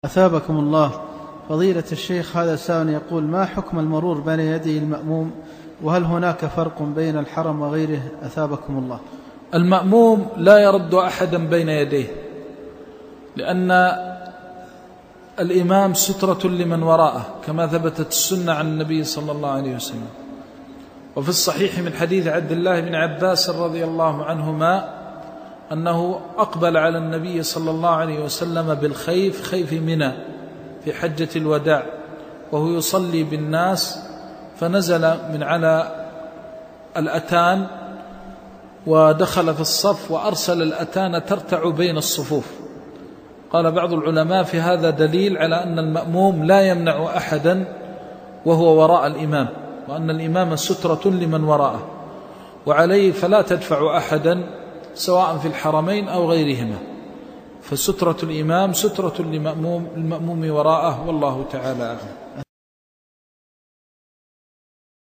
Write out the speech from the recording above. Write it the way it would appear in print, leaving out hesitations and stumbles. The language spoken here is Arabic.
أثابكم الله. فضيلة الشيخ، هذا سائل يقول: ما حكم المرور بين يدي المأموم، وهل هناك فرق بين الحرم وغيره؟ أثابكم الله. المأموم لا يرد أحدا بين يديه، لأن الإمام سترة لمن وراءه، كما ثبتت السنة عن النبي صلى الله عليه وسلم. وفي الصحيح من حديث عبد الله بن عباس رضي الله عنهما أنه أقبل على النبي صلى الله عليه وسلم بالخيف، خيف منى، في حجة الوداع، وهو يصلي بالناس، فنزل من على الأتان ودخل في الصف وأرسل الأتان ترتع بين الصفوف. قال بعض العلماء: في هذا دليل على أن المأموم لا يمنع أحدا وهو وراء الإمام، وأن الإمام سترة لمن وراءه، وعليه فلا تدفع أحدا سواء في الحرمين أو غيرهما، فسترة الإمام سترة للمأموم وراءه، والله تعالى أعلم.